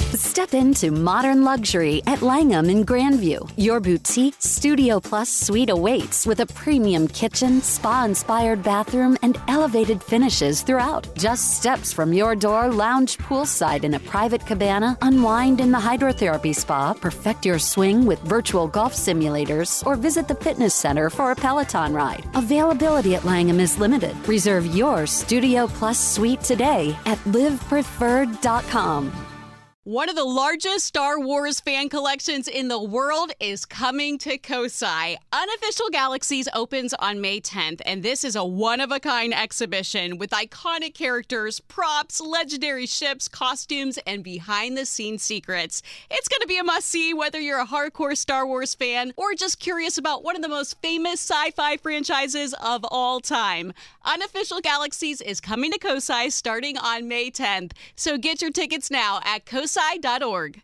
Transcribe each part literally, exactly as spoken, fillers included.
Step into modern luxury at Langham in Grandview. Your boutique Studio Plus suite awaits with a premium kitchen, spa-inspired bathroom, and elevated finishes throughout. Just steps from your door, lounge poolside in a private cabana, unwind in the hydrotherapy spa, perfect your swing with virtual golf simulators, or visit the fitness center for a Peloton ride. Availability at Langham is limited. Reserve your Studio Plus suite today at live preferred dot com. One of the largest Star Wars fan collections in the world is coming to Kosai. Unofficial Galaxies opens on May tenth, and this is a one-of-a-kind exhibition with iconic characters, props, legendary ships, costumes, and behind-the-scenes secrets. It's going to be a must-see whether you're a hardcore Star Wars fan or just curious about one of the most famous sci-fi franchises of all time. Unofficial Galaxies is coming to Kosai starting on May tenth, so get your tickets now at kosai dot org.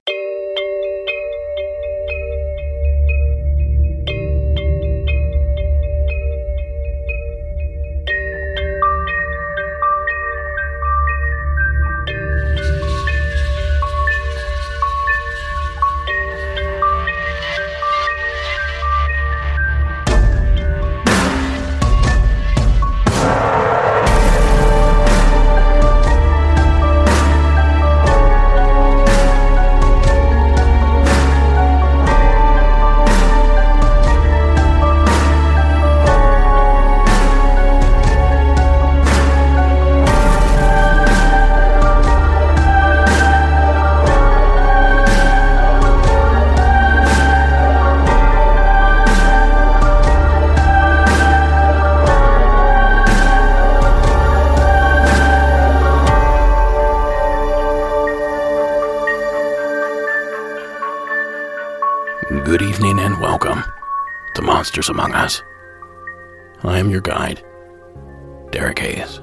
Good evening and welcome to Monsters Among Us. I am your guide, Derek Hayes.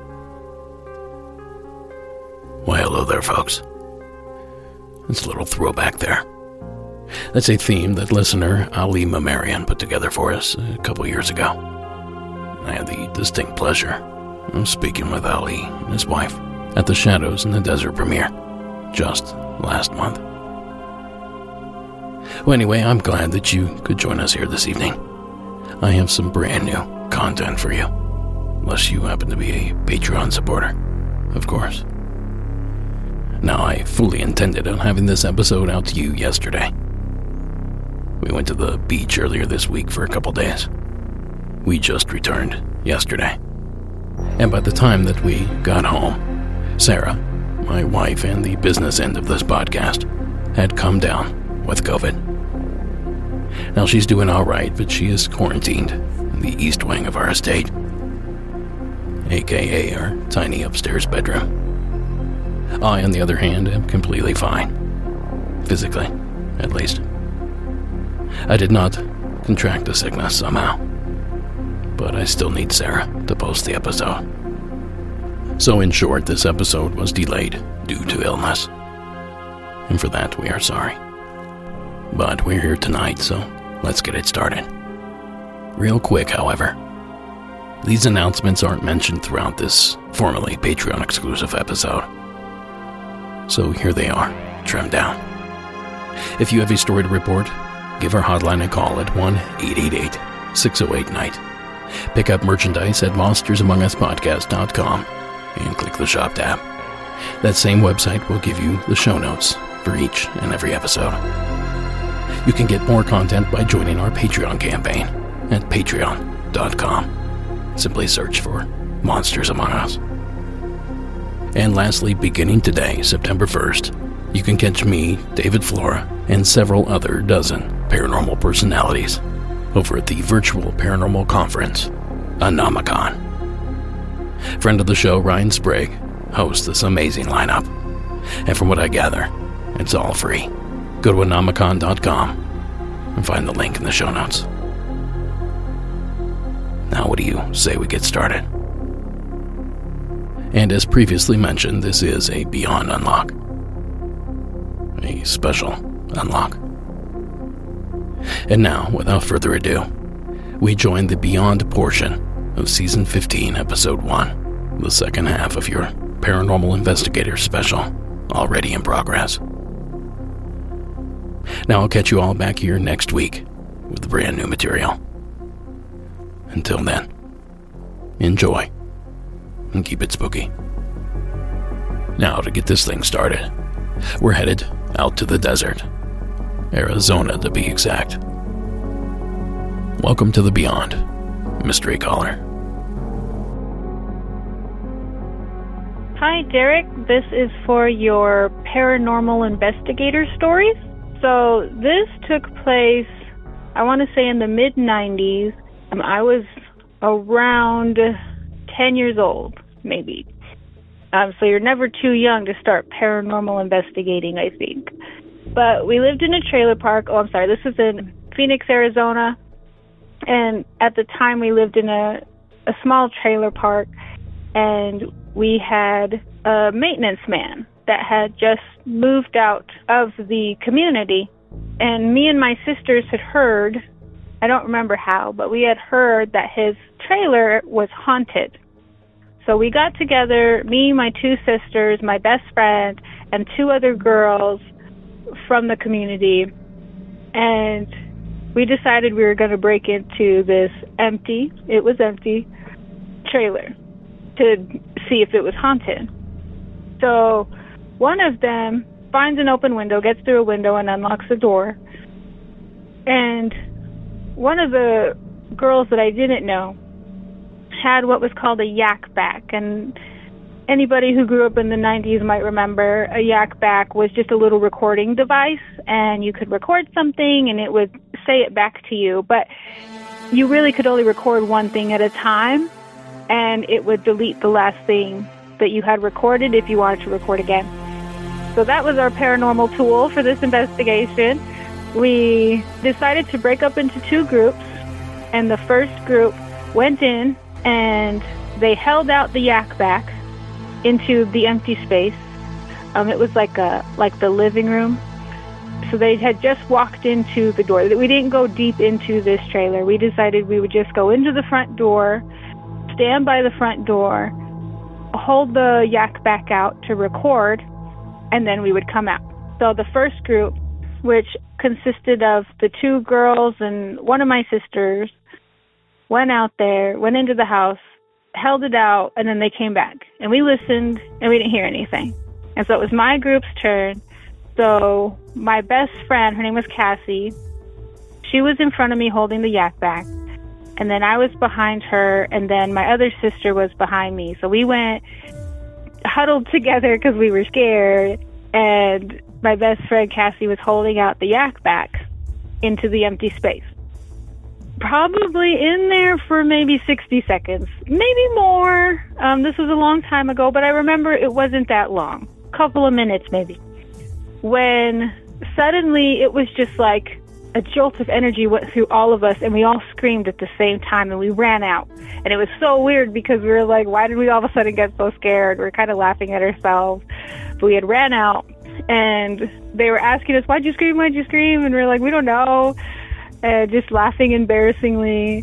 Why, hello there, folks. It's a little throwback there. That's a theme that listener Ali Mamarian put together for us a couple years ago. I had the distinct pleasure of speaking with Ali and his wife at the Shadows in the Desert premiere just last month. Well, anyway, I'm glad that you could join us here this evening. I have some brand new content for you, unless you happen to be a Patreon supporter, of course. Now, I fully intended on having this episode out to you yesterday. We went to the beach earlier this week for a couple days. We just returned yesterday. And by the time that we got home, Sarah, my wife and the business end of this podcast, had come down with COVID. Now, she's doing all right, but she is quarantined in the east wing of our estate, aka our tiny upstairs bedroom. I, on the other hand, am completely fine, physically, at least. I did not contract the sickness somehow, but I still need Sarah to post the episode. So in short, this episode was delayed due to illness, and for that we are sorry. But we're here tonight, so let's get it started. Real quick, however, these announcements aren't mentioned throughout this formerly Patreon-exclusive episode. So here they are, trimmed down. If you have a story to report, give our hotline a call at one eight eight eight, six oh eight, N I G H T. Pick up merchandise at monsters among us podcast dot com and click the shop tab. That same website will give you the show notes for each and every episode. You can get more content by joining our Patreon campaign at patreon dot com. Simply search for Monsters Among Us. And lastly, beginning today, September first, you can catch me, David Flora, and several other dozen paranormal personalities over at the virtual paranormal conference, Anomicon. Friend of the show, Ryan Sprague, hosts this amazing lineup. And from what I gather, it's all free. Go to anomicon dot com and find the link in the show notes. Now, what do you say we get started? And as previously mentioned, this is a Beyond Unlock. A special unlock. And now, without further ado, we join the Beyond portion of Season fifteen, Episode one, the second half of your Paranormal Investigator special, already in progress. Now I'll catch you all back here next week with brand new material. Until then, enjoy and keep it spooky. Now, to get this thing started, we're headed out to the desert, Arizona to be exact. Welcome to the Beyond, Mystery Caller. Hi, Derek. This is for your paranormal investigator stories. So this took place, I want to say in the mid nineties. Um, I was around ten years old, maybe. Um, so you're never too young to start paranormal investigating, I think. But we lived in a trailer park. Oh, I'm sorry. This was in Phoenix, Arizona. And at the time, we lived in a, a small trailer park. And we had a maintenance man that had just moved out of the community. And me and my sisters had heard, I don't remember how, but we had heard that his trailer was haunted. So we got together, me, my two sisters, my best friend, and two other girls from the community. And we decided we were going to break into this empty, it was empty, trailer to see if it was haunted. So one of them finds an open window, gets through a window, and unlocks the door. And one of the girls that I didn't know had what was called a yak back. And anybody who grew up in the nineties might remember a yak back was just a little recording device, and you could record something and it would say it back to you. But you really could only record one thing at a time, and it would delete the last thing that you had recorded if you wanted to record again. So that was our paranormal tool for this investigation. We decided to break up into two groups, and the first group went in and they held out the yak back into the empty space. Um, it was like a like the living room. So they had just walked into the door. We didn't go deep into this trailer. We decided we would just go into the front door, stand by the front door, hold the yak back out to record, and then we would come out. So the first group, which consisted of the two girls and one of my sisters, went out there, went into the house, held it out, and then they came back. And we listened, and we didn't hear anything. And so it was my group's turn. So my best friend, her name was Cassie, she was in front of me holding the yak back. And then I was behind her, and then my other sister was behind me. So we went huddled together because we were scared, and my best friend Cassie was holding out the yak back into the empty space. Probably in there for maybe sixty seconds, maybe more. Um, this was a long time ago, but I remember it wasn't that long, a couple of minutes maybe. When suddenly it was just like a jolt of energy went through all of us, and we all screamed at the same time, and we ran out. And it was so weird because we were like, why did we all of a sudden get so scared? We were kind of laughing at ourselves. But we had ran out, and they were asking us, why'd you scream, why'd you scream? And we were like, we don't know. And just laughing embarrassingly.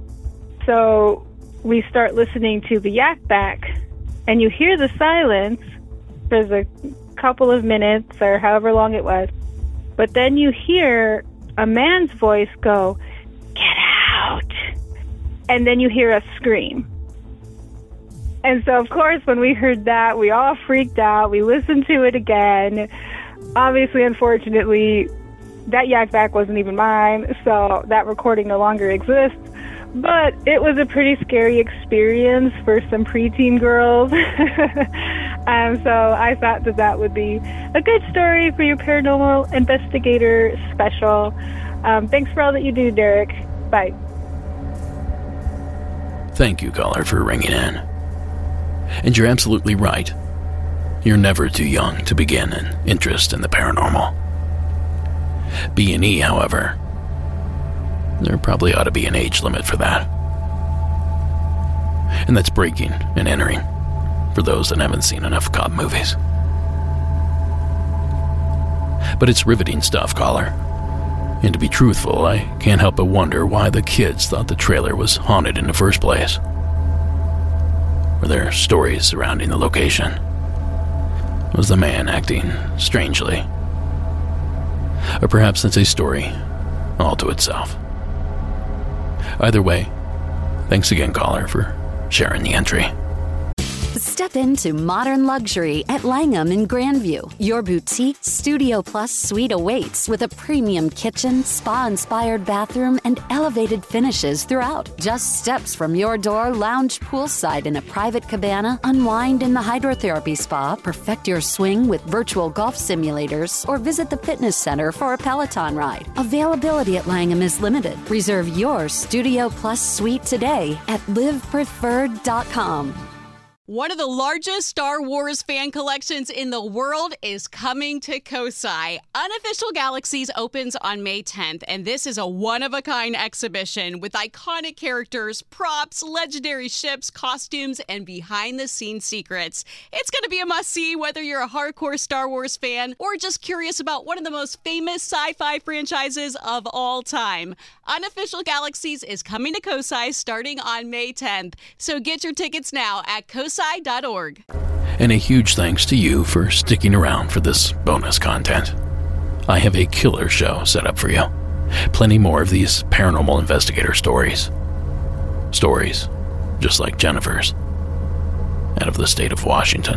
So we start listening to the yak back, and you hear the silence. There's a couple of minutes or however long it was. But then you hear a man's voice go, get out. And then you hear us scream. And so, of course, when we heard that, we all freaked out. We listened to it again. Obviously, unfortunately, that yak back wasn't even mine, so that recording no longer exists. But it was a pretty scary experience for some preteen girls. um, so I thought that that would be a good story for your paranormal investigator special. Um, thanks for all that you do, Derek. Bye. Thank you, caller, for ringing in. And you're absolutely right. You're never too young to begin an interest in the paranormal. B and E, however, there probably ought to be an age limit for that. And that's breaking and entering for those that haven't seen enough cop movies. But it's riveting stuff, caller. And to be truthful, I can't help but wonder why the kids thought the trailer was haunted in the first place. Were there stories surrounding the location? Was the man acting strangely? Or perhaps it's a story all to itself. Either way, thanks again, caller, for sharing the entry. Step into modern luxury at Langham in Grandview. Your boutique Studio Plus suite awaits with a premium kitchen, spa-inspired bathroom, and elevated finishes throughout. Just steps from your door, lounge poolside in a private cabana, unwind in the hydrotherapy spa, perfect your swing with virtual golf simulators, or visit the fitness center for a Peloton ride. Availability at Langham is limited. Reserve your Studio Plus suite today at live preferred dot com. One of the largest Star Wars fan collections in the world is coming to Kosai. Unofficial Galaxies opens on May tenth, and this is a one-of-a-kind exhibition with iconic characters, props, legendary ships, costumes, and behind-the-scenes secrets. It's going to be a must-see whether you're a hardcore Star Wars fan or just curious about one of the most famous sci-fi franchises of all time. Unofficial Galaxies is coming to Kosai starting on May tenth, so get your tickets now at kosai dot org. And a huge thanks to you for sticking around for this bonus content. I have a killer show set up for you. Plenty more of these paranormal investigator stories. Stories just like Jennifer's, out of the state of Washington.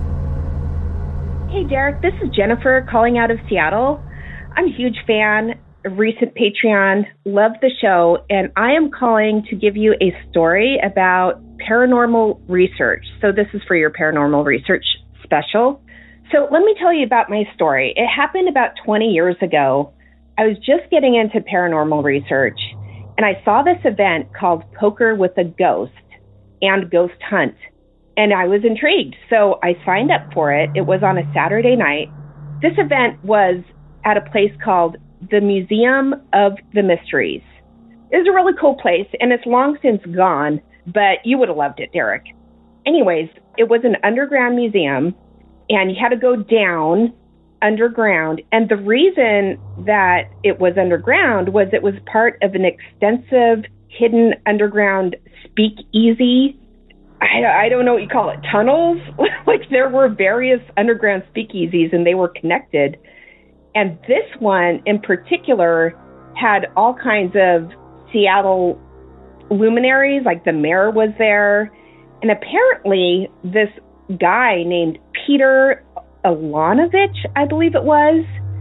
Hey Derek, this is Jennifer calling out of Seattle. I'm a huge fan, a recent Patreon, love the show, and I am calling to give you a story about paranormal research. So this is for your paranormal research special. So let me tell you about my story. It happened about twenty years ago. I was just getting into paranormal research, and I saw this event called Poker with a Ghost and Ghost Hunt, and I was intrigued. So I signed up for it. It was on a Saturday night. This event was at a place called the Museum of the Mysteries. It was a really cool place, and it's long since gone, but you would have loved it, Derek. Anyways, it was an underground museum, and you had to go down underground. And the reason that it was underground was it was part of an extensive hidden underground speakeasy. I, I don't know what you call it, tunnels? Like there were various underground speakeasies, and they were connected. And this one in particular had all kinds of Seattle luminaries, like the mayor was there. And apparently this guy named Peter Alanovich, I believe it was,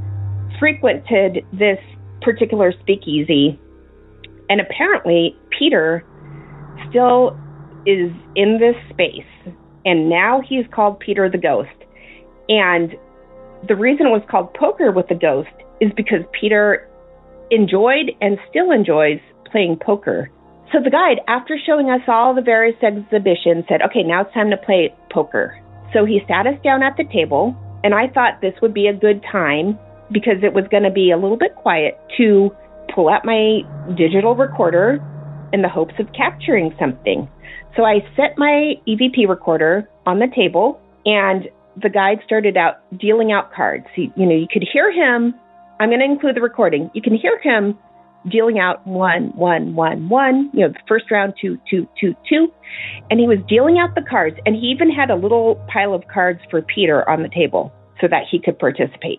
frequented this particular speakeasy. And apparently Peter still is in this space. And now he's called Peter the Ghost. And the reason it was called Poker with the Ghost is because Peter enjoyed and still enjoys playing poker. So the guide, after showing us all the various exhibitions, said, okay, now it's time to play poker. So he sat us down at the table, and I thought this would be a good time because it was going to be a little bit quiet to pull out my digital recorder in the hopes of capturing something. So I set my E V P recorder on the table, and the guide started out dealing out cards. He, you know, you could hear him. I'm going to include the recording. You can hear him dealing out one, one, one, one, you know, the first round, two, two, two, two. And he was dealing out the cards. And he even had a little pile of cards for Peter on the table so that he could participate.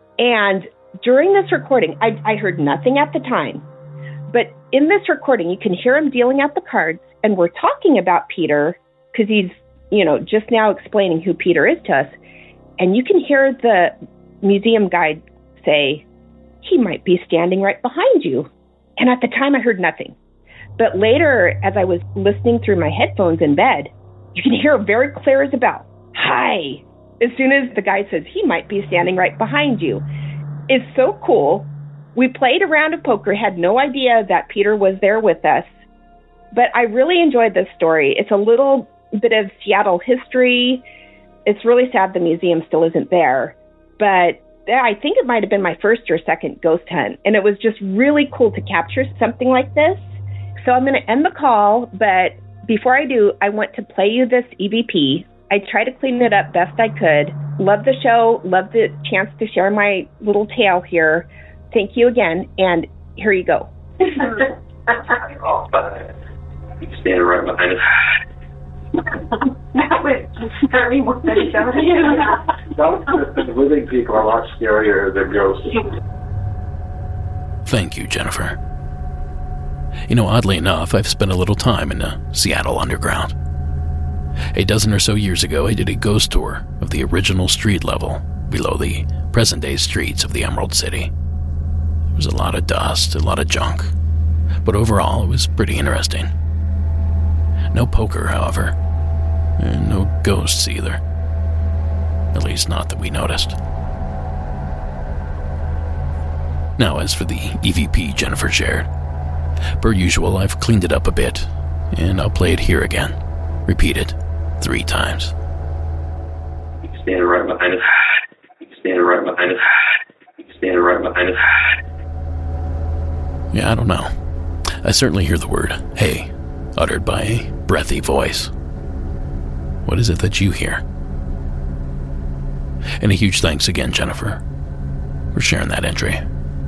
And during this recording, I, I heard nothing at the time. But in this recording, you can hear him dealing out the cards. And we're talking about Peter because he's, you know, just now explaining who Peter is to us. And you can hear the museum guide say, he might be standing right behind you. And at the time, I heard nothing. But later, as I was listening through my headphones in bed, you can hear very clear as a bell. Hi. As soon as the guy says, he might be standing right behind you. It's so cool. We played a round of poker, had no idea that Peter was there with us. But I really enjoyed this story. It's a little bit of Seattle history. It's really sad the museum still isn't there. But I think it might have been my first or second ghost hunt. And it was just really cool to capture something like this. So I'm going to end the call. But before I do, I want to play you this E V P. I tried to clean it up best I could. Love the show. Love the chance to share my little tale here. Thank you again. And here you go. Oh, but he's standing right behind us. That would scare me more than it does. Living people are a lot scarier than ghosts. Thank you, Jennifer. You know, oddly enough, I've spent a little time in the Seattle Underground. A dozen or so years ago, I did a ghost tour of the original street level below the present-day streets of the Emerald City. There was a lot of dust, a lot of junk, but overall it was pretty interesting. No poker, however, and no ghosts either. At least not that we noticed. Now, as for the E V P Jennifer shared, per usual, I've cleaned it up a bit, and I'll play it here again. Repeat it three times. You can stand right behind us. You can stand right behind us. You can stand right behind us. Yeah, I don't know. I certainly hear the word "hey" uttered by a breathy voice. What is it that you hear? And a huge thanks again, Jennifer, for sharing that entry.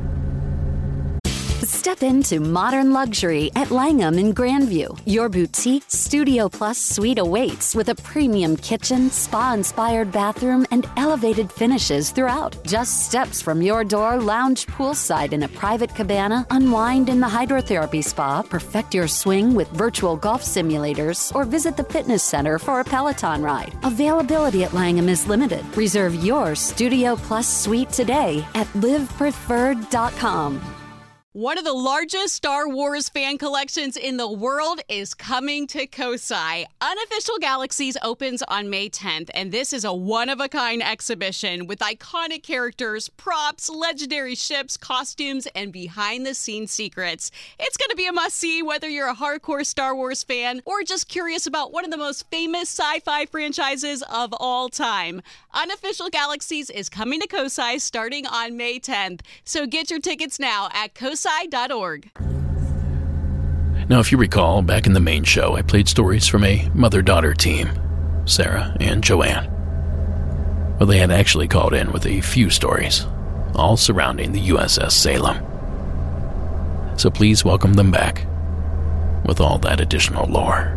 Step into modern luxury at Langham in Grandview. Your boutique Studio Plus suite awaits with a premium kitchen, spa-inspired bathroom, and elevated finishes throughout. Just steps from your door, lounge poolside in a private cabana, unwind in the hydrotherapy spa, perfect your swing with virtual golf simulators, or visit the fitness center for a Peloton ride. Availability at Langham is limited. Reserve your Studio Plus suite today at live preferred dot com. One of the largest Star Wars fan collections in the world is coming to Kosai. Unofficial Galaxies opens on May tenth, and this is a one-of-a-kind exhibition with iconic characters, props, legendary ships, costumes, and behind-the-scenes secrets. It's going to be a must-see whether you're a hardcore Star Wars fan or just curious about one of the most famous sci-fi franchises of all time. Unofficial Galaxies is coming to Kosai starting on May tenth, so get your tickets now at kosai dot org. Now, if you recall, back in the main show, I played stories from a mother-daughter team, Sarah and Joanne. Well, they had actually called in with a few stories, all surrounding the U S S Salem. So please welcome them back with all that additional lore.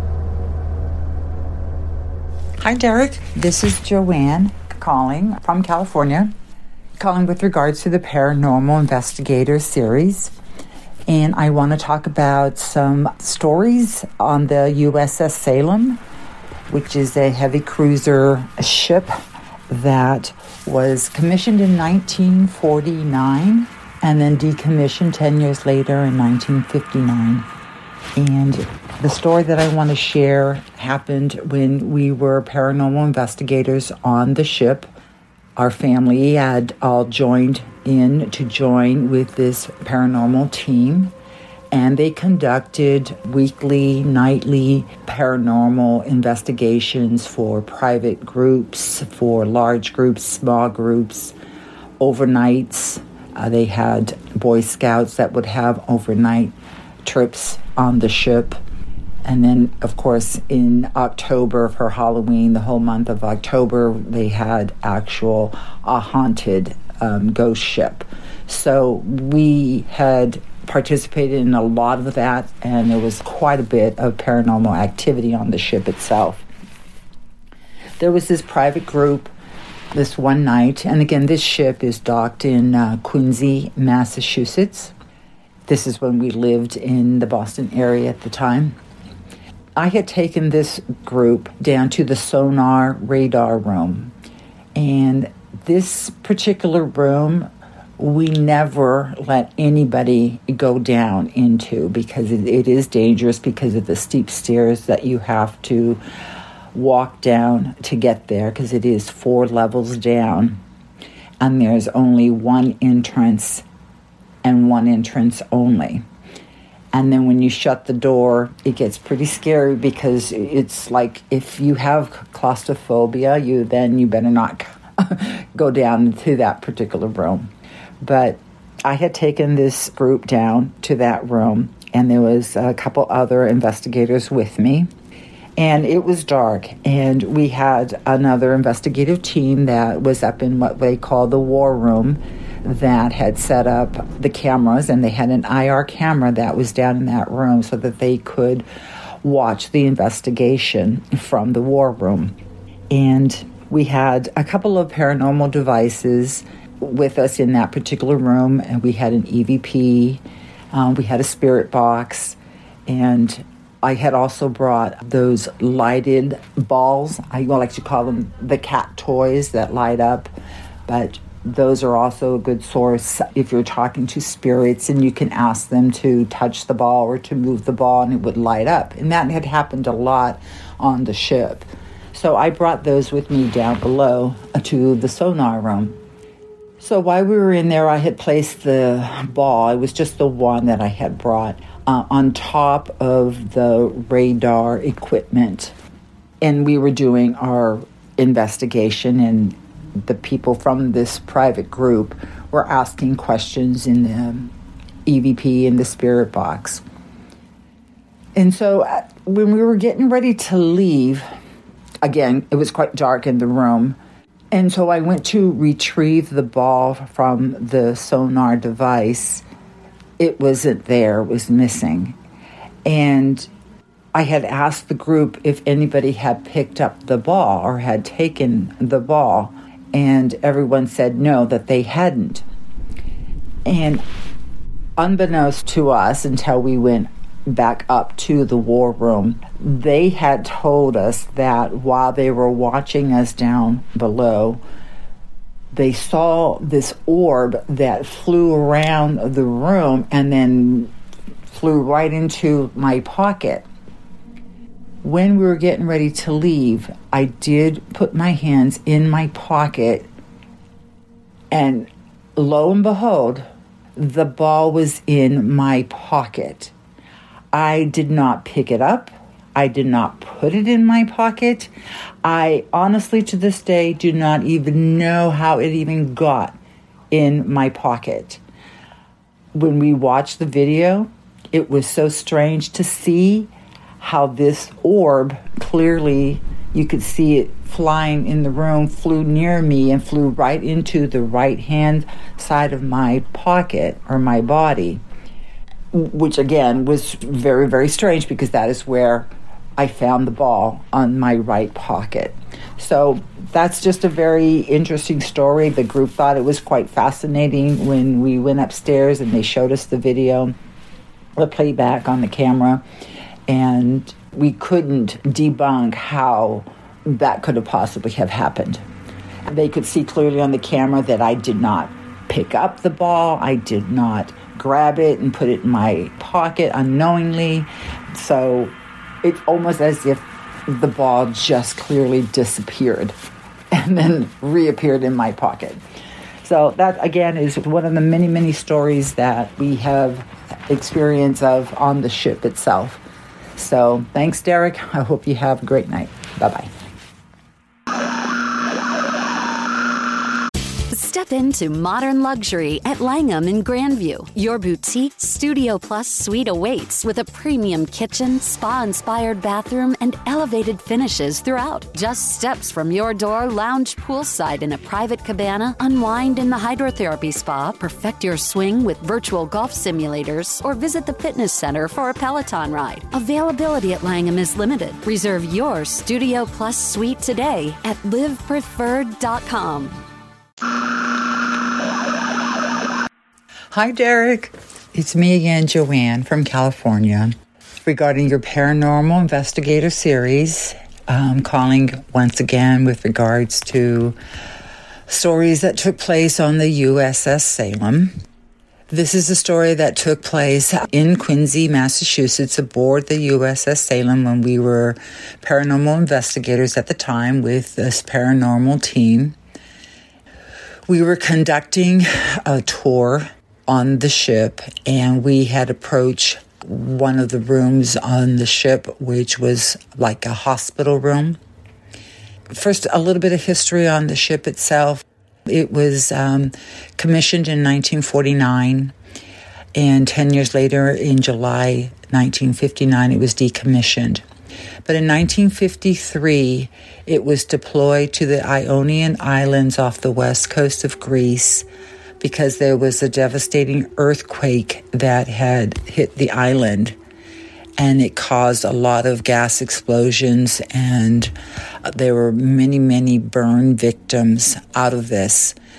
Hi, Derek. This is Joanne calling from California. Calling with regards to the Paranormal Investigator series. And I want to talk about some stories on the U S S Salem, which is a heavy cruiser ship that was commissioned in nineteen forty-nine and then decommissioned ten years later in nineteen fifty-nine. And the story that I want to share happened when we were paranormal investigators on the ship. Our family had all joined in to join with this paranormal team, and they conducted weekly, nightly paranormal investigations for private groups, for large groups, small groups, overnights. Uh, they had Boy Scouts that would have overnight trips on the ship. And then, of course, in October for Halloween, the whole month of October, they had actual a haunted um, ghost ship. So we had participated in a lot of that, and there was quite a bit of paranormal activity on the ship itself. There was this private group this one night, and again, this ship is docked in uh, Quincy, Massachusetts. This is when we lived in the Boston area at the time. I had taken this group down to the sonar radar room. And this particular room, we never let anybody go down into because it, it is dangerous because of the steep stairs that you have to walk down to get there because it is four levels down. And there's only one entrance and one entrance only. And then when you shut the door, it gets pretty scary because it's like if you have claustrophobia, you then you better not go down to that particular room. But I had taken this group down to that room, and there was a couple other investigators with me. And it was dark, and we had another investigative team that was up in what they call the war room, that had set up the cameras, and they had an I R camera that was down in that room so that they could watch the investigation from the war room. And we had a couple of paranormal devices with us in that particular room, and we had an E V P, um, we had a spirit box, and I had also brought those lighted balls. I like to call them the cat toys that light up, but those are also a good source if you're talking to spirits and you can ask them to touch the ball or to move the ball and it would light up. And that had happened a lot on the ship. So I brought those with me down below to the sonar room. So while we were in there, I had placed the ball, it was just the one that I had brought, uh, on top of the radar equipment. And we were doing our investigation, and the people from this private group were asking questions in the E V P in the spirit box. And so uh, when we were getting ready to leave, again, it was quite dark in the room. And so I went to retrieve the ball from the sonar device. It wasn't there, it was missing. And I had asked the group if anybody had picked up the ball or had taken the ball. And everyone said no, that they hadn't. And unbeknownst to us, until we went back up to the war room, they had told us that while they were watching us down below, they saw this orb that flew around the room and then flew right into my pocket. When we were getting ready to leave, I did put my hands in my pocket, and lo and behold, the ball was in my pocket. I did not pick it up. I did not put it in my pocket. I honestly, to this day, do not even know how it even got in my pocket. When we watched the video, it was so strange to see how this orb, clearly you could see it flying in the room, flew near me and flew right into the right hand side of my pocket or my body, which again was very, very strange because that is where I found the ball, on my right pocket. So that's just a very interesting story. The group thought it was quite fascinating when we went upstairs and they showed us the video, the playback on the camera. And we couldn't debunk how that could have possibly have happened. They could see clearly on the camera that I did not pick up the ball. I did not grab it and put it in my pocket unknowingly. So it's almost as if the ball just clearly disappeared and then reappeared in my pocket. So that, again, is one of the many, many stories that we have experience of on the ship itself. So thanks, Derek. I hope you have a great night. Bye-bye. Step into modern luxury at Langham in Grandview. Your boutique Studio Plus suite awaits with a premium kitchen, spa-inspired bathroom, and elevated finishes throughout. Just steps from your door, lounge poolside in a private cabana, unwind in the hydrotherapy spa, perfect your swing with virtual golf simulators, or visit the fitness center for a Peloton ride. Availability at Langham is limited. Reserve your Studio Plus suite today at live preferred dot com. Hi, Derek. It's me again, Joanne from California. Regarding your paranormal investigator series, I'm calling once again with regards to stories that took place on the U S S Salem. This is a story that took place in Quincy, Massachusetts, aboard the U S S Salem when we were paranormal investigators at the time with this paranormal team. We were conducting a tour on the ship, and we had approached one of the rooms on the ship, which was like a hospital room. First, a little bit of history on the ship itself. It was um, commissioned in nineteen forty-nine, and ten years later, in July nineteen fifty-nine, it was decommissioned. But in nineteen fifty-three, it was deployed to the Ionian Islands off the west coast of Greece because there was a devastating earthquake that had hit the island, and it caused a lot of gas explosions, and there were many, many burn victims out of this.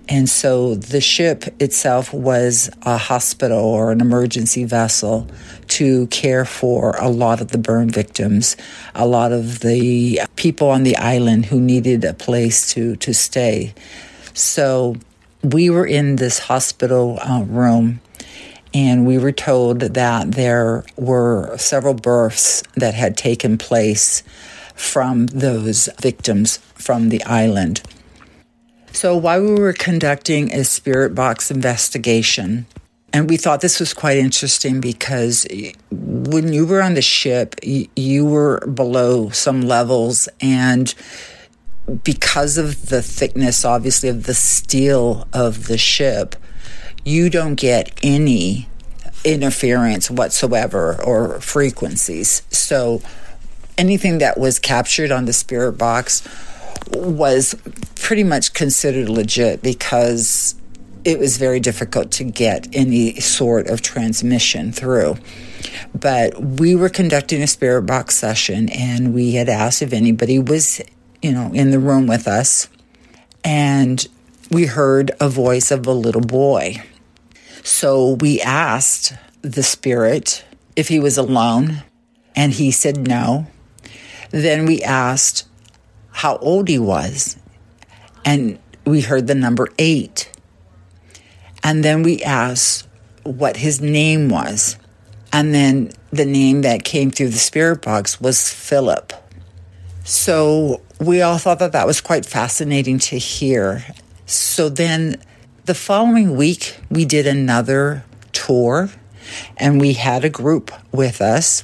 And so the ship itself was a hospital or an emergency vessel to care for a lot of the burn victims, a lot of the people on the island who needed a place to, to stay. So we were in this hospital uh, room, and we were told that there were several births that had taken place from those victims from the island. So while we were conducting a spirit box investigation, and we thought this was quite interesting because when you were on the ship, you were below some levels, and because of the thickness, obviously, of the steel of the ship, you don't get any interference whatsoever or frequencies. So anything that was captured on the spirit box was pretty much considered legit because it was very difficult to get any sort of transmission through. But we were conducting a spirit box session, and we had asked if anybody was, you know, in the room with us. And we heard a voice of a little boy. So we asked the spirit if he was alone, and he said no. Then we asked how old he was, and we heard the number eight. And then we asked what his name was, and then the name that came through the spirit box was Philip. So we all thought that that was quite fascinating to hear. So then the following week, we did another tour, and we had a group with us.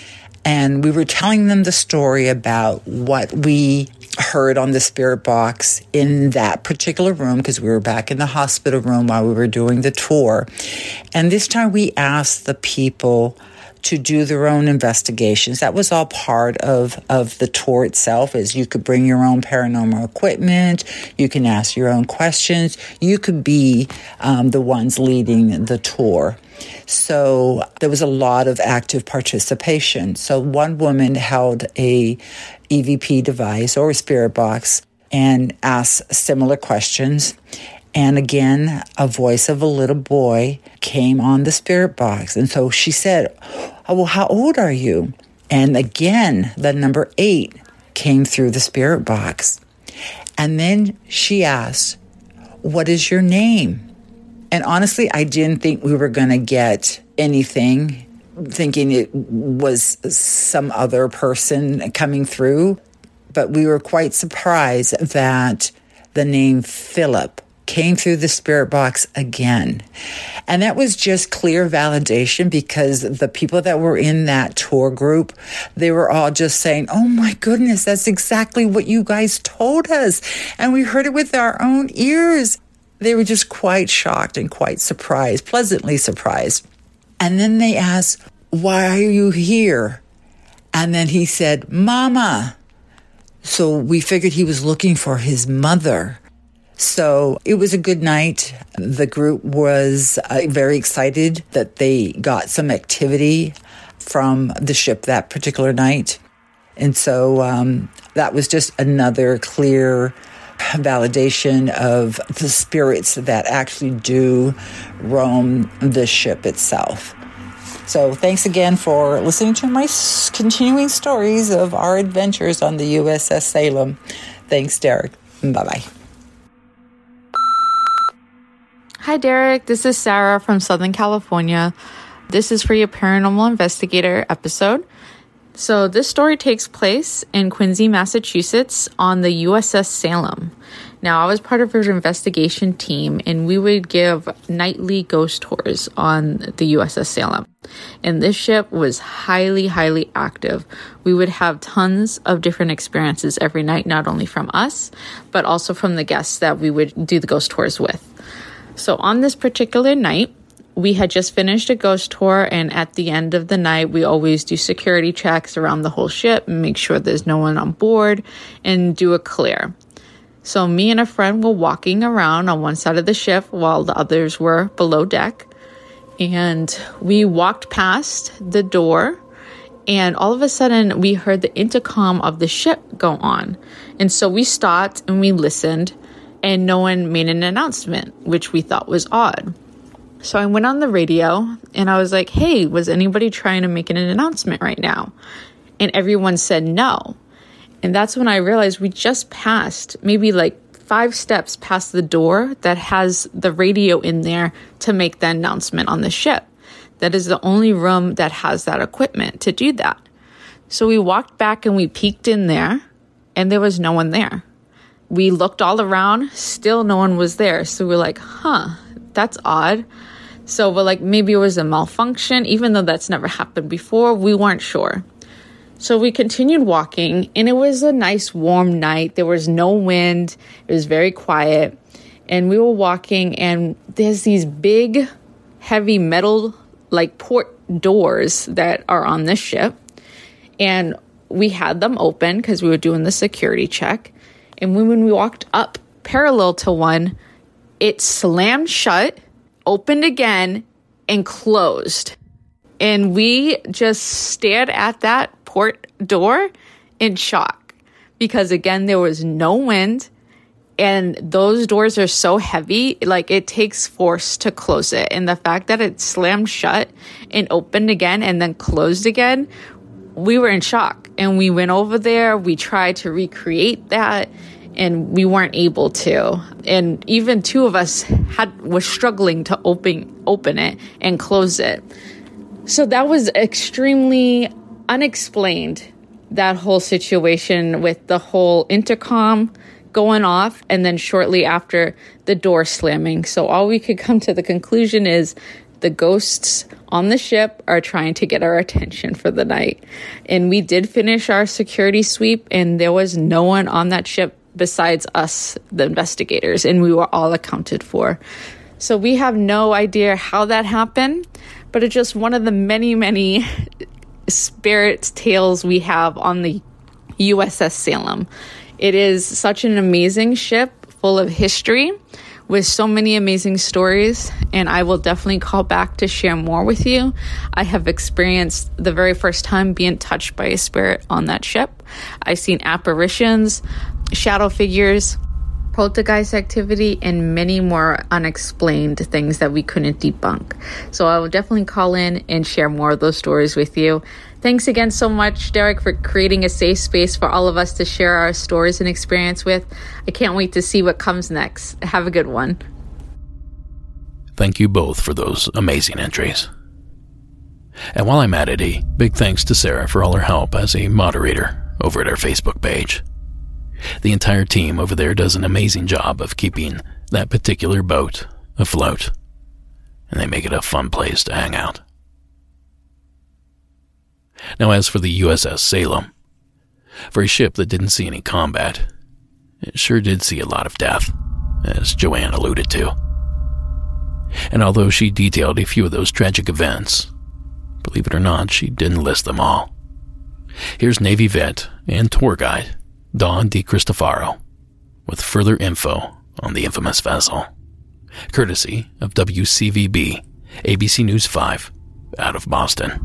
And we were telling them the story about what we heard on the spirit box in that particular room, because we were back in the hospital room while we were doing the tour. And this time we asked the people to do their own investigations. That was all part of, of the tour itself, is you could bring your own paranormal equipment, you can ask your own questions, you could be um, the ones leading the tour. So there was a lot of active participation. So one woman held a E V P device or a spirit box and asked similar questions. And again, a voice of a little boy came on the spirit box. And so she said, oh, well, how old are you? And again, the number eight came through the spirit box. And then she asked, what is your name? And honestly, I didn't think we were going to get anything, thinking it was some other person coming through. But we were quite surprised that the name Philip came through the spirit box again. And that was just clear validation, because the people that were in that tour group, they were all just saying, oh my goodness, that's exactly what you guys told us. And we heard it with our own ears. They were just quite shocked and quite surprised, pleasantly surprised. And then they asked, why are you here? And then he said, Mama. So we figured he was looking for his mother. So it was a good night. The group was uh, very excited that they got some activity from the ship that particular night. And so um, that was just another clear validation of the spirits that actually do roam the ship itself. So thanks again for listening to my continuing stories of our adventures on the U S S Salem. Thanks, Derek. Bye-bye. Hi, Derek. This is Sarah from Southern California. This is for your Paranormal Investigator episode. So this story takes place in Quincy, Massachusetts on the U S S Salem. Now, I was part of an investigation team, and we would give nightly ghost tours on the U S S Salem. And this ship was highly, highly active. We would have tons of different experiences every night, not only from us, but also from the guests that we would do the ghost tours with. So on this particular night, we had just finished a ghost tour, and at the end of the night, we always do security checks around the whole ship and make sure there's no one on board and do a clear. So me and a friend were walking around on one side of the ship while the others were below deck. And we walked past the door, and all of a sudden we heard the intercom of the ship go on. And so we stopped and we listened, and no one made an announcement, which we thought was odd. So I went on the radio and I was like, hey, was anybody trying to make an announcement right now? And everyone said no. And that's when I realized we just passed maybe like five steps past the door that has the radio in there to make the announcement on the ship. That is the only room that has that equipment to do that. So we walked back and we peeked in there and there was no one there. We looked all around, still no one was there. So we're like, huh, that's odd. So we're like, maybe it was a malfunction, even though that's never happened before. We weren't sure. So we continued walking, and it was a nice warm night. There was no wind. It was very quiet. And we were walking, and there's these big, heavy metal, like port doors that are on this ship. And we had them open because we were doing the security check. And when we walked up parallel to one, it slammed shut, opened again, and closed. And we just stared at that port door in shock because, again, there was no wind and those doors are so heavy, like it takes force to close it. And the fact that it slammed shut and opened again and then closed again, we were in shock. And we went over there, we tried to recreate that, and we weren't able to. And even two of us had were struggling to open open it and close it. So that was extremely unexplained, that whole situation with the whole intercom going off and then shortly after the door slamming. So all we could come to the conclusion is the ghosts on the ship are trying to get our attention for the night. And we did finish our security sweep and there was no one on that ship besides us, the investigators, and we were all accounted for. So we have no idea how that happened, but it's just one of the many, many spirit tales we have on the U S S Salem. It is such an amazing ship full of history with so many amazing stories, and I will definitely call back to share more with you. I have experienced the very first time being touched by a spirit on that ship. I've seen apparitions, shadow figures, poltergeist activity, and many more unexplained things that we couldn't debunk. So I will definitely call in and share more of those stories with you. Thanks again so much, Derek, for creating a safe space for all of us to share our stories and experience with. I can't wait to see what comes next. Have a good one. Thank you both for those amazing entries. And while I'm at it, a big thanks to Sarah for all her help as a moderator over at our Facebook page. The entire team over there does an amazing job of keeping that particular boat afloat, and they make it a fun place to hang out. Now, as for the U S S Salem, for a ship that didn't see any combat, it sure did see a lot of death, as Joanne alluded to. And although she detailed a few of those tragic events, believe it or not, she didn't list them all. Here's Navy vet and tour guide Dawn DiCristofaro with further info on the infamous vessel, courtesy of W C V B, A B C News five, out of Boston.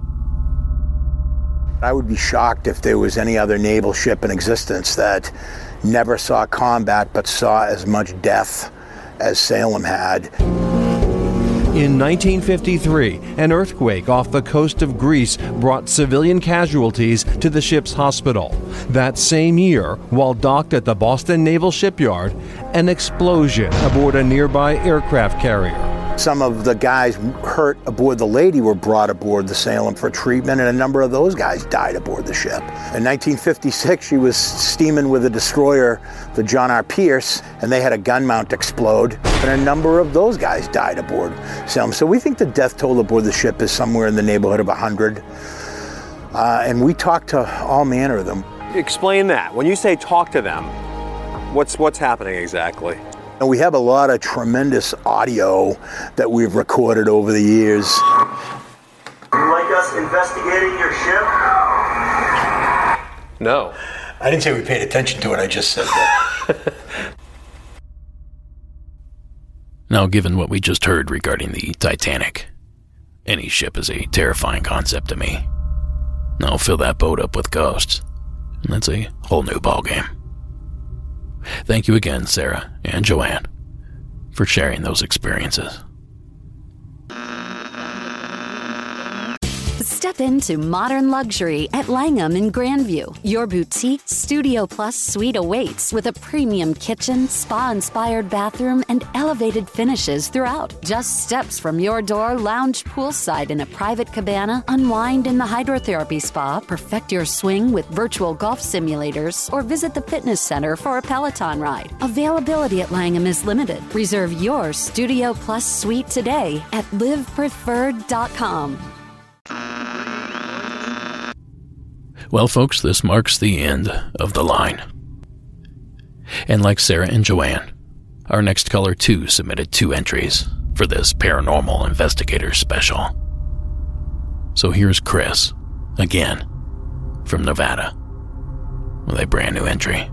I would be shocked if there was any other naval ship in existence that never saw combat but saw as much death as Salem had. In nineteen fifty-three, an earthquake off the coast of Greece brought civilian casualties to the ship's hospital. That same year, while docked at the Boston Naval Shipyard, an explosion aboard a nearby aircraft carrier. Some of the guys hurt aboard the Lady were brought aboard the Salem for treatment, and a number of those guys died aboard the ship. In nineteen fifty-six, she was steaming with a destroyer, the John R. Pierce, and they had a gun mount explode, and a number of those guys died aboard Salem. So we think the death toll aboard the ship is somewhere in the neighborhood of one hundred. Uh, and we talked to all manner of them. Explain that. When you say talk to them, what's what's happening exactly? And we have a lot of tremendous audio that we've recorded over the years. Would you like us investigating your ship? No. I didn't say we paid attention to it, I just said that. Now, given what we just heard regarding the Titanic, any ship is a terrifying concept to me. Now fill that boat up with ghosts, and that's a whole new ballgame. Thank you again, Sarah and Joanne, for sharing those experiences. Step into modern luxury at Langham in Grandview. Your boutique Studio Plus suite awaits with a premium kitchen, spa-inspired bathroom, and elevated finishes throughout. Just steps from your door, lounge poolside in a private cabana, unwind in the hydrotherapy spa, perfect your swing with virtual golf simulators, or visit the fitness center for a Peloton ride. Availability at Langham is limited. Reserve your Studio Plus suite today at live preferred dot com. Well, folks, this marks the end of the line. And like Sarah and Joanne, our next caller too submitted two entries for this Paranormal Investigator special. So here's Chris, again, from Nevada, with a brand new entry.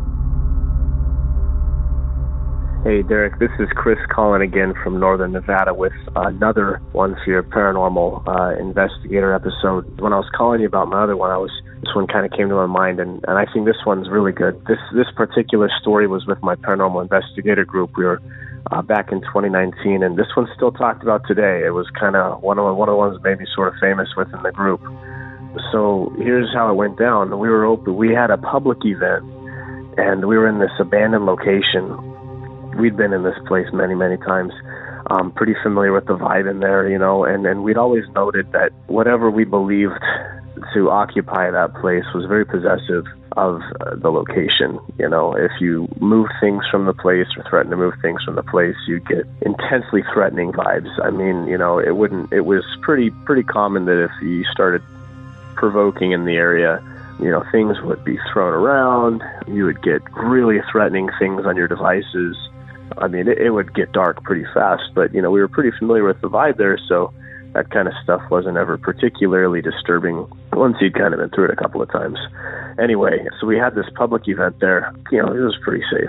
Hey, Derek, this is Chris calling again from Northern Nevada with another one for your Paranormal uh, Investigator episode. When I was calling you about my other one, I was this one kind of came to my mind, and, and I think this one's really good. This this particular story was with my Paranormal Investigator group. We were uh, back in twenty nineteen, and this one's still talked about today. It was kind of one of one of the ones that made me sort of famous within the group. So here's how it went down. We were open. We had a public event, and we were in this abandoned location. We'd been in this place many, many times. Um, pretty familiar with the vibe in there, you know, and, and we'd always noted that whatever we believed to occupy that place was very possessive of uh, the location. You know, if you moved things from the place or threatened to move things from the place, you'd get intensely threatening vibes. I mean, you know, it wouldn't, it was pretty, pretty common that if you started provoking in the area, you know, things would be thrown around. You would get really threatening things on your devices. I mean, it, it would get dark pretty fast, but, you know, we were pretty familiar with the vibe there, so that kind of stuff wasn't ever particularly disturbing once you'd kind of been through it a couple of times. Anyway, so we had this public event there. You know, it was pretty safe.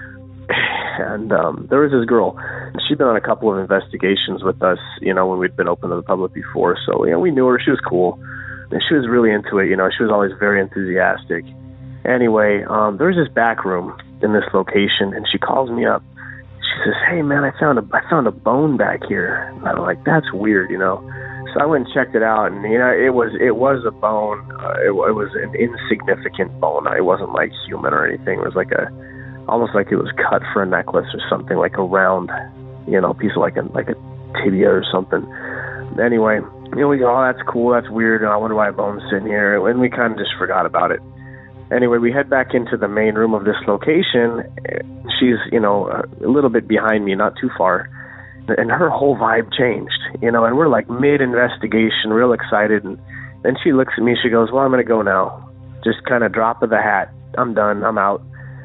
And um, there was this girl. She'd been on a couple of investigations with us, you know, when we'd been open to the public before, so, you know, we knew her. She was cool, and she was really into it. You know, she was always very enthusiastic. Anyway, um, there was this back room in this location, and she calls me up. She says, "Hey man, I found a I found a bone back here." And I'm like, "That's weird, you know." So I went and checked it out, and you know, it was it was a bone. Uh, it, it was an insignificant bone. It wasn't like human or anything. It was like a almost like it was cut for a necklace or something, like a round, you know, piece of like a like a tibia or something. Anyway, you know, we go, "Oh, that's cool. That's weird. I wonder why a bone's sitting here." And we kind of just forgot about it. Anyway, we head back into the main room of this location. She's, you know, a little bit behind me, not too far. And her whole vibe changed, you know, and we're like mid-investigation, real excited. And then she looks at me, she goes, "Well, I'm going to go now." Just kind of drop of the hat. "I'm done. I'm out."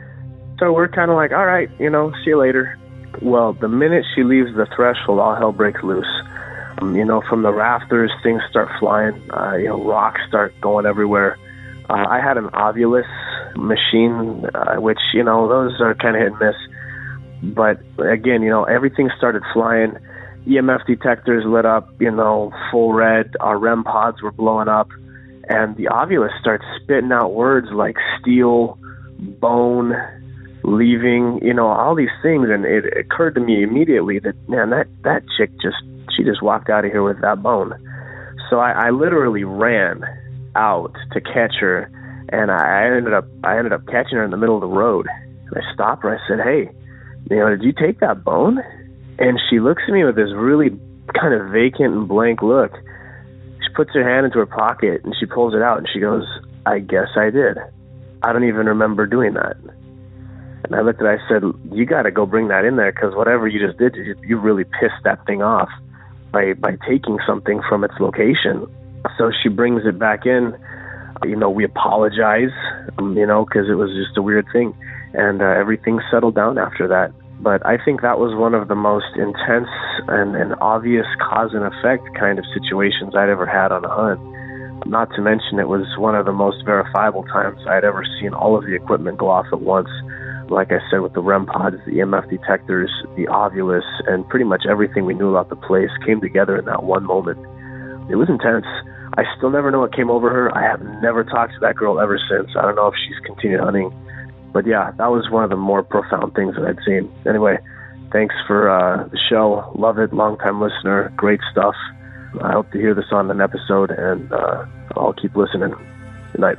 So we're kind of like, all right, you know, see you later. Well, the minute she leaves the threshold, all hell breaks loose. Um, you know, from the rafters, things start flying. Uh, you know, rocks start going everywhere. Uh, I had an Ovilus machine, uh, which, you know, those are kind of hit and miss. But again, you know, everything started flying. E M F detectors lit up, you know, full red. Our R E M pods were blowing up. And the Ovilus starts spitting out words like steel, bone, leaving, you know, all these things. And it occurred to me immediately that, man, that, that chick just, she just walked out of here with that bone. So I, I literally ran out to catch her, and I ended up I ended up catching her in the middle of the road. And I stopped her. I said, "Hey, you know, did you take that bone?" And she looks at me with this really kind of vacant and blank look. She puts her hand into her pocket and she pulls it out and she goes, "I guess I did. I don't even remember doing that." And I looked at her. I said, "You got to go bring that in there, because whatever you just did, you, you really pissed that thing off by by taking something from its location." So she brings it back in. You know, we apologize, um, you know, because it was just a weird thing. And uh, everything settled down after that. But I think that was one of the most intense and, and obvious cause and effect kind of situations I'd ever had on a hunt. Not to mention, it was one of the most verifiable times I'd ever seen all of the equipment go off at once. Like I said, with the R E M pods, the E M F detectors, the Ovilus, and pretty much everything we knew about the place came together in that one moment. It was intense. I still never know what came over her. I have never talked to that girl ever since. I don't know if she's continued hunting. but yeah, that was one of the more profound things that I'd seen. Anyway, thanks for uh, the show. Love it. Long-time listener. Great stuff. I hope to hear this on an episode, and uh, I'll keep listening. Good night.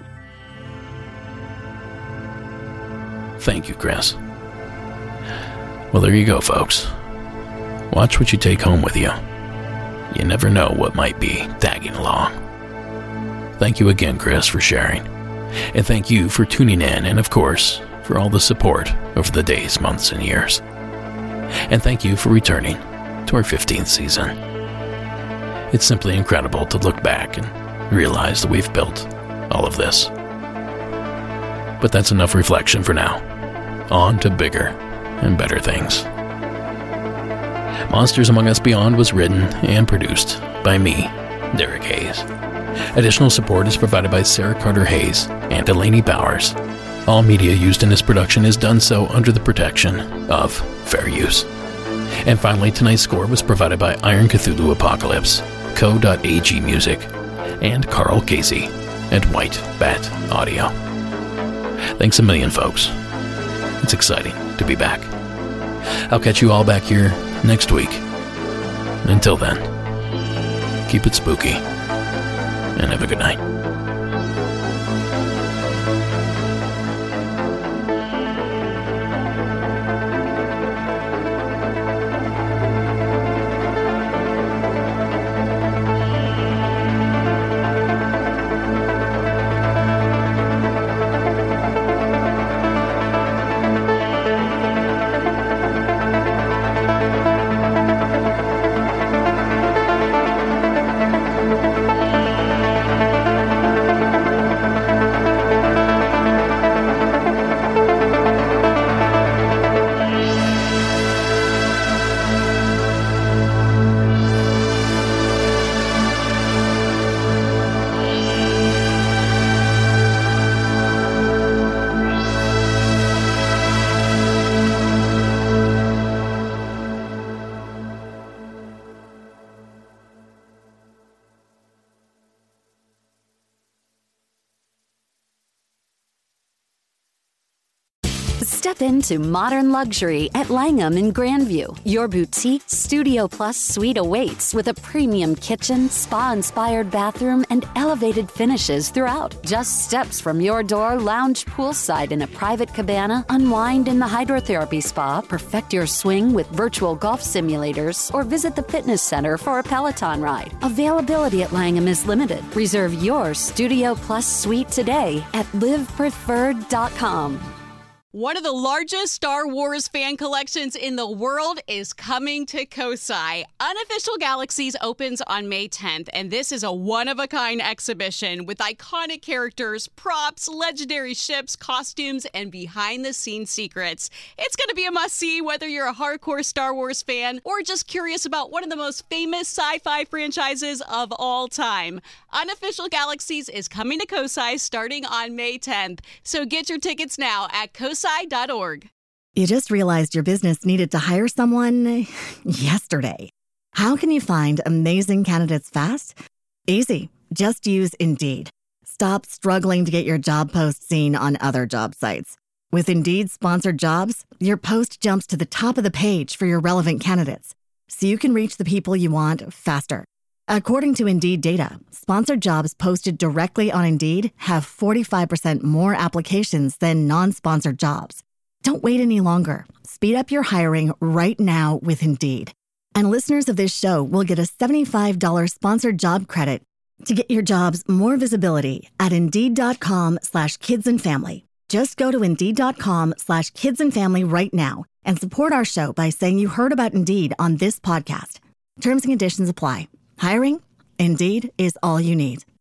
Thank you, Chris. Well, there you go, folks. Watch what you take home with you. You never know what might be tagging along. Thank you again, Chris, for sharing. And thank you for tuning in, and of course, for all the support over the days, months, and years. And thank you for returning to our fifteenth season. It's simply incredible to look back and realize that we've built all of this. But that's enough reflection for now. On to bigger and better things. Monsters Among Us Beyond was written and produced by me, Derek Hayes. Additional support is provided by Sarah Carter Hayes and Delaney Bowers. All media used in this production is done so under the protection of fair use. And finally, tonight's score was provided by Iron Cthulhu Apocalypse, Co dot A G Music, and Carl Casey at White Bat Audio. Thanks a million, folks. It's exciting to be back. I'll catch you all back here next week. Until then, keep it spooky, and have a good night. Step into modern luxury at Langham in Grandview. Your boutique Studio Plus suite awaits with a premium kitchen, spa-inspired bathroom, and elevated finishes throughout. Just steps from your door, lounge poolside in a private cabana, unwind in the hydrotherapy spa, perfect your swing with virtual golf simulators, or visit the fitness center for a Peloton ride. Availability at Langham is limited. Reserve your Studio Plus suite today at live preferred dot com. One of the largest Star Wars fan collections in the world is coming to Kosai. Unofficial Galaxies opens on May tenth, and this is a one-of-a-kind exhibition with iconic characters, props, legendary ships, costumes, and behind-the-scenes secrets. It's going to be a must-see whether you're a hardcore Star Wars fan or just curious about one of the most famous sci-fi franchises of all time. Unofficial Galaxies is coming to Kosai starting on May tenth, so get your tickets now at kosai dot org. You just realized your business needed to hire someone yesterday. How can you find amazing candidates fast? Easy. Just use Indeed. Stop struggling to get your job post seen on other job sites. With Indeed sponsored jobs, your post jumps to the top of the page for your relevant candidates, so you can reach the people you want faster. According to Indeed data, sponsored jobs posted directly on Indeed have forty-five percent more applications than non-sponsored jobs. Don't wait any longer. Speed up your hiring right now with Indeed. And listeners of this show will get a seventy-five dollars sponsored job credit to get your jobs more visibility at Indeed.com slash kids and family. Just go to Indeed.com slash kids and family right now and support our show by saying you heard about Indeed on this podcast. Terms and conditions apply. Hiring? Indeed is all you need.